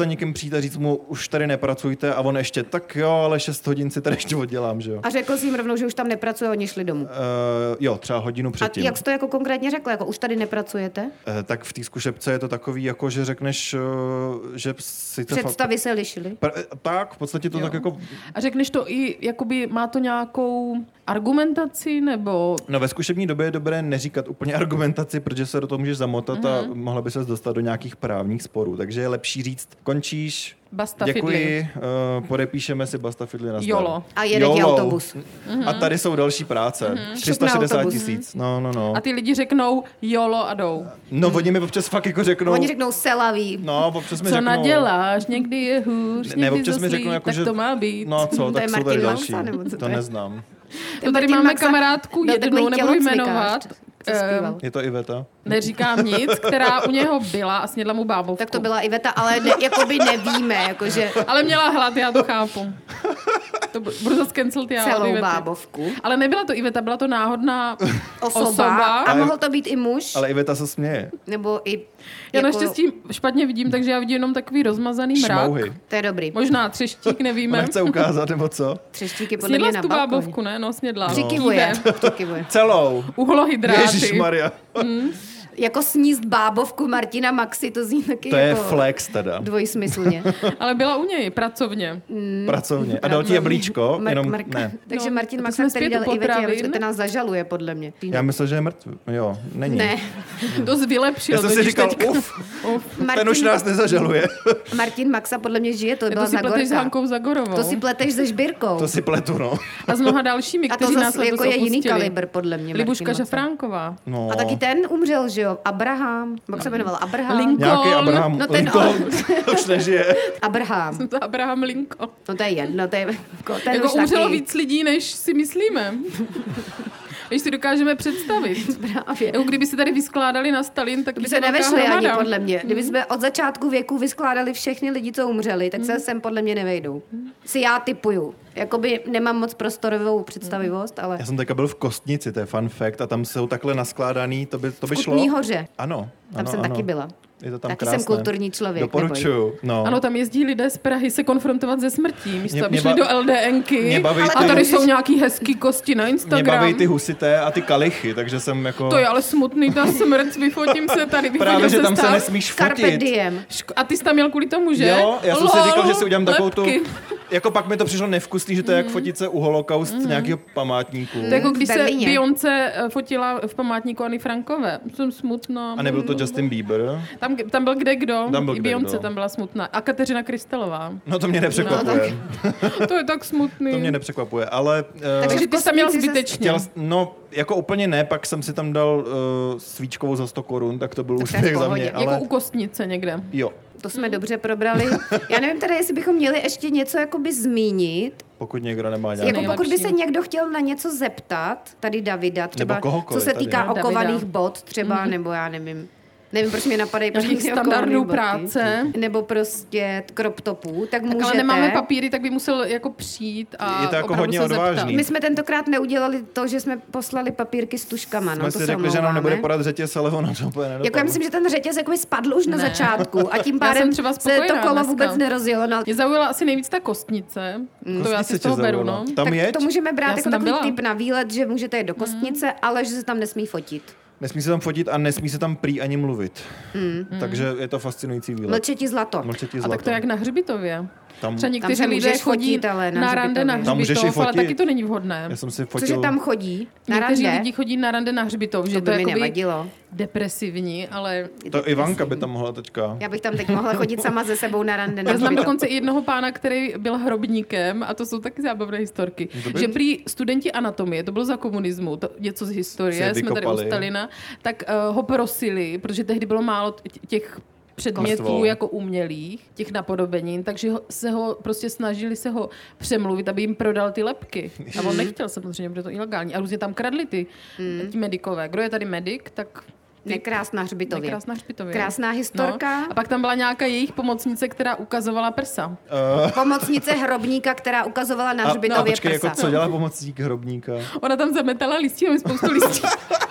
někým přijít a říct mu, už tady nepracujte a on ještě, tak jo, ale šest hodin si tady ještě oddělám, že jo. A řekl jsi jim rovnou, že už tam nepracuje, oni šli domů. Uh, jo, třeba hodinu A předtím. jak jsi to jako konkrétně řekl, jako už tady nepracujete? Uh, tak v té zkušebce je to takový, jako že řekneš, uh, že si to Představy se lišily? fakt... Tak, v podstatě to Jo. tak jako... A řekneš to i, jakoby má to nějakou argumentaci, nebo... No ve zkušební době je dobré neříkat úplně argumentaci, protože se do toho můžeš zamotat mm-hmm. a mohla by se dostat do nějakých právních sporů. Takže je lepší říct, končíš, Basta děkuji, uh, podepíšeme si basta fidli na zdar. Jolo. A jede ti Jolo. autobus. Mm-hmm. A tady jsou další práce. Mm-hmm. tři sta Šup na šedesát autobus. tisíc. No, no, no. A ty lidi řeknou jolo a jdou. No, oni mi občas fakt jako řeknou... Oni řeknou selaví. No, občas mi Co řeknou... naděláš, někdy je hůř, Ne, někdy občas mi zaslí, řeknou, jako, tak že... to má být. No co, To tak je jsou Martin tady Maxa, další. nebo co to To je? neznám. To tady Martin máme Maxa kamarádku byl jednu, takový nebudu tělocvikář, jmenovat. co zpíval. Je to Iveta? Neříkám nic, která u něho byla a snědla mu bábovku. Tak to byla Iveta, ale ne, jakoby nevíme, jakože Ale měla hlad, já to chápu. To bu- budu zase cancel já od celou Ivety. bábovku. Ale nebyla to Iveta, byla to náhodná Osoba. osoba. A mohl to být i muž, Ale Iveta se směje. nebo i... Já jako, naštěstí špatně vidím, takže já vidím jenom takový rozmazaný mrak. Šmouhy. To je dobrý. Možná třeštík, nevíme. Ona chce ukázat, nebo co? Třeštíky podle mě Snědla jsi na tu balkoně. bábovku, ne? No, snědla. Přikivuje. Kýve. Přikivuje. Celou. Uhlohydráty. Ježišmarja. Jako sníst bábovku Martina Maxi, to zní taky To je jako flex teda. dvojsmyslně. Ale byla u něj pracovně. Pracovně. A dal ti jablíčko? Mar- Jenom Mark- ne. Takže No, Martin to Maxa, jsme který zpět dal u Ivetě potravin. jablíčko, ten nás zažaluje, podle mě. Já myslel, že je mrtvý. Jo, není. Ne, Dost vylepšil. Já jsem si totiž říkal, teďka. uf, Uf. ten Martin, už nás nezažaluje. Martin Maxa podle mě žije, to To byla si pleteš s Zagorka. Hankou Zagorovou. To si pleteš se Žbírkou. To si pletu, no. A s mnoha dalšími, A to kteří nás zase letos jako je jiný opustili. kalibr, podle mě. Libuška Martin Maxa. Žafránková. no. A taky ten umřel, že jo? Abraham. Jak se jmenoval? Abraham. Lincoln. Nějaký Abraham No ten- Lincoln už nežije. Abraham. Jsem to Abraham Lincoln. No to je jedno, to je... Ten Jako už umřelo taky. víc lidí, než si myslíme. Než si dokážeme představit. Právě. Jako kdyby se tady vyskládali na Stalin, tak To by je se to velká nevešli ani, hromada. podle mě. Kdyby jsme od začátku věku vyskládali všechny lidi, co umřeli, tak se sem podle mě nevejdou. Si já typuju. Jakoby nemám moc prostorovou představivost, ale Já jsem teďka byl v Kostnici, to je fun fact, a tam jsou takhle naskládaný, to by, to by v šlo. Kutní Hoře. Ano. Tam ano, jsem ano. taky byla. Je to tam Taky krásné. jsem kulturní člověk. Doporučuju. No. Ano, tam jezdí lidé z Prahy se konfrontovat ze smrtí, místo Mě- aby mě šli ba- do LDNky. mě baví A ty- tady jsou nějaký hezký kosti na Mě Instagram. baví ty husité a ty kalichy, takže jsem jako... To je ale smutný, ta smrt, vyfotím se tady, vyfotil Právě, že se tam se stav. nesmíš Carpe fotit. diem. Ško- A ty jsi tam měl kvůli tomu, že? Jo, já jsem si Lol, říkal, že si udělám takovou tu... lepky. Jako pak mi to přišlo nevkusný, že to je jak fotit se u holokaust nějakého památníku. To je jako v když se Berlíně. Beyoncé eh, fotila v památníku Anny Frankové. Jsem smutná. A nebyl to Justin Bieber? Tam, tam byl kde kdo. Tam byl I kde Beyoncé kdo. tam byla smutná. A Kateřina Krystelová. No to mě nepřekvapuje. To je tak smutný. To mě nepřekvapuje, ale... Uh, Takže ty jsi tam měl Kostnici se- zbytečně. chtěl, no, jako úplně ne, pak jsem si tam dal uh, svíčkovou za sto korun, tak to byl Tak to je úspěch v za pohodě. mě, Jako ale u kostnice někde. jo, To jsme dobře probrali. Já nevím teda, jestli bychom měli ještě něco jakoby zmínit. pokud někdo nemá nějaký... Jako pokud by nejlepší. se někdo chtěl na něco zeptat, tady Davida, třeba co kohokoliv se tady. týká Davida. okovaných bod třeba, nebo já nevím. Nevím, proč mě napadají Nějakých prostě standardů okovaný boty. práce. Nebo prostě crop topů, tak, Tak můžete. ale nemáme papíry, tak by musel jako přijít a Je to jako opravdu hodně se zeptat. odvážný. My jsme tentokrát neudělali to, že jsme poslali papírky s tuškama. No, Jsme to si se řekli, že nám omlouváme. nebude podat řetěz, ale ono to úplně nedopadlo. Jako já myslím, že ten řetěz jakoby spadl už na Ne. začátku a tím Já jsem pádem třeba se to spokojená kolo dneska. vůbec nerozjelo. No, Mě zaujala asi nejvíc ta kostnice. To já si Kostnice z toho tě beru, zaujala. no. Tam tak jeď, to můžeme Já brát jako jsem tam takový byla. tip na výlet, že můžete jít do Kostnice, ale že se tam nesmí fotit. nesmí se tam fotit a nesmí se tam prý ani mluvit. Takže je to fascinující výlet. Mlčeti zlato. Mlčetí A zlato. tak to je jak na hřbitově. Tam, Třeba Tam někteří se lidé můžeš chodí fotit, ale na na rande na hřbitově. Tam můžeš i hřbitov, ale fotit. taky to není vhodné. já jsem si Cože fotil... tam chodí? Na Někteří rande? lidi chodí na rande na hřbitov, že To to, by je mi jakoby nevadilo. depresivní, ale To Ivanka by tam mohla teďka. Já bych tam teď mohla chodit sama ze sebou na rande. Na já znám hřbitov. dokonce i jednoho pána, který byl hrobníkem, a to jsou taky zábavné historky, Dobrý. že prý studenti anatomie, to bylo za komunismu, to něco z Si historie, je jsme tady u vykopali. Stalina, tak uh, ho prosili, protože tehdy bylo málo t- těch předmětů Mrtvol. jako umělých, těch napodobenin, takže ho, se ho prostě snažili se ho přemluvit, aby jim prodal ty lebky. A on nechtěl samozřejmě, protože to je ilegální. A různě tam kradli ty, Hmm. ti medikové. Kdo je tady medic, tak Nekrás na hřbitově. Nekrás na hřbitově. Krásná historka. No. A pak tam byla nějaká jejich pomocnice, která ukazovala prsa. Uh. Pomocnice hrobníka, která ukazovala na A, hřbitově no, počkej, prsa. jako co dělá pomocník hrobníka? Ona tam zametala listí, máme spoustu listí.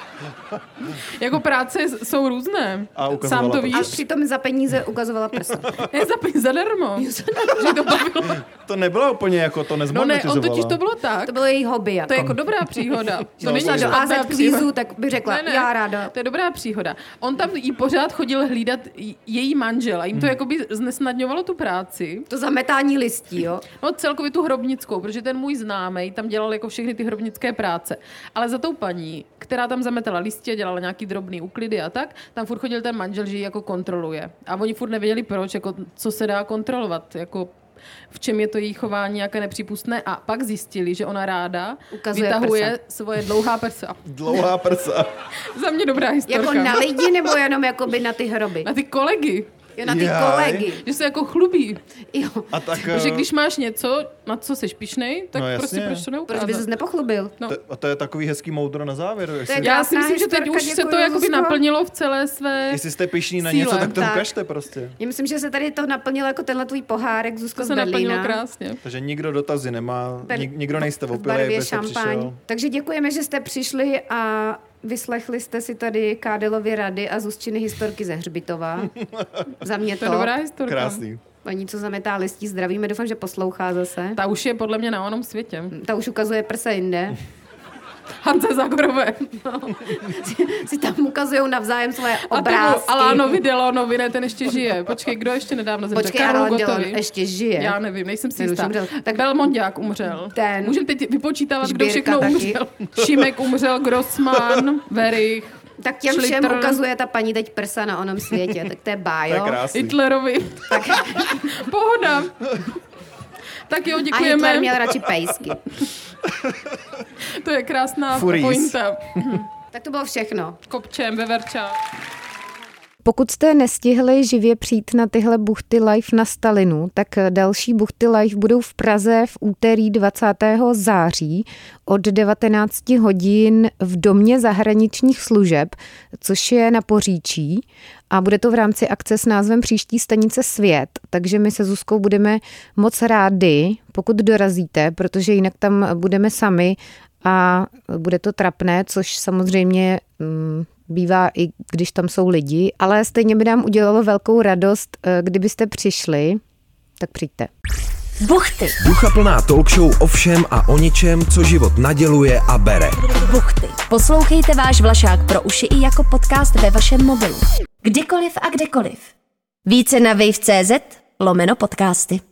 Jako práce jsou různé. A ukazovala Sám to prsa. víš. A přitom za peníze ukazovala prsa. Ne, za peníze zadarmo. Že to bavilo. To nebylo úplně jako to No ne, nezmonetizovala. on totiž to bylo tak. To bylo její hobby. Jako. To je jako dobrá příhoda. To No, není to do špatná á zet příhoda. kvízu, tak by řekla, Ne, ne, já ráda. To je dobrá příhoda. On tam jí pořád chodil hlídat j- její manžel a jim to Hmm. jakoby znesnadňovalo tu práci. To zametání listí, jo. No celkově tu hrobnickou, protože ten můj známej tam dělal jako všechny ty hrobnické práce. Ale za tou paní, která tam zametala listě, dělala nějaký drobný úklidy a tak, tam furt chodil ten manžel, že ji jako kontroluje. A oni furt nevěděli proč, jako co se dá kontrolovat, jako v čem je to její chování, jaké nepřípustné. A pak zjistili, že ona ráda Ukazuje vytahuje prsa. svoje dlouhá prsa. Dlouhá prsa. Za mě dobrá historka. Jako na lidi nebo jenom jakoby na ty hroby? Na ty kolegy. Jo, na ty Jaj. kolegy. Že se jako chlubí. Jo. A tak... Protože eh, když máš něco, na co jsi pyšnej, tak No jasně. prostě proč to Proč neukázat? by ses nepochlubil? No. To, a to je takový hezký moudro na závěr. Jestli, je Já si krásná myslím, že teď historka, už se děkuji, to jakoby Zuzko. naplnilo v celé své... jestli jste pyšní na síle. něco, tak to Tak. ukažte prostě. Já myslím, že se tady to naplnilo jako tenhle tvůj pohárek, Zuzko To z se naplnilo Berlína. krásně. Takže nikdo dotazy nemá, Ten- nik, nikdo nejste v opilej, barvě byste šampaň. přišel. Takže děkujeme, že jste přišli a vyslechli jste si tady Kádelovy rady a Zuzčiny historky ze Hřbitova. Za mě To to. je dobrá historka. Krásný. Paní, co zametá listí, zdravíme, doufám, že poslouchá zase. Ta už je podle mě na onom světě. Ta už ukazuje prsa jinde. Hance Zagorové. si, si tam ukazují navzájem svoje A obrázky. tomu Alánovi Delonovi, ne, ten ještě žije. Počkej, kdo ještě nedávno zemřel? Počkej, Karlu Alan Delon Gottovi. ještě žije. Já nevím, nejsem si Ten už jistá. umřel. Tak Belmondiák umřel. Ten. Můžeme teď vypočítávat, kdo Žbírka všechno taky. umřel. Šimek umřel, Grossman, Verich, Tak těm všem Schlitter. ukazuje ta paní teď prsa na onom světě. Tak to je To je bájo. krásný. Hitlerovi. Tak, Pohoda. Tak jo, a Hitler děkujeme. měl radši pejsky. To je krásná Furies. pointa. Tak to bylo všechno. Kopčem, veverčák. Pokud jste nestihli živě přijít na tyhle buchty live na Stalinu, tak další buchty live budou v Praze v úterý dvacátého září od devatenáct hodin v Domě zahraničních služeb, což je na Poříčí. A bude to v rámci akce s názvem Příští stanice Svět, takže my se Zuzkou budeme moc rádi, pokud dorazíte, protože jinak tam budeme sami a bude to trapné, což samozřejmě mm, bývá i když tam jsou lidi, ale stejně by nám udělalo velkou radost, kdybyste přišli, tak přijďte. Buchty. Duchaplná talk show o všem a o ničem, co život naděluje a bere. Buchty. Poslouchejte váš Vlašák pro uši i jako podcast ve vašem mobilu. Kdykoliv a kdekoliv. Více na wave tečka cé zet lomeno podcasty.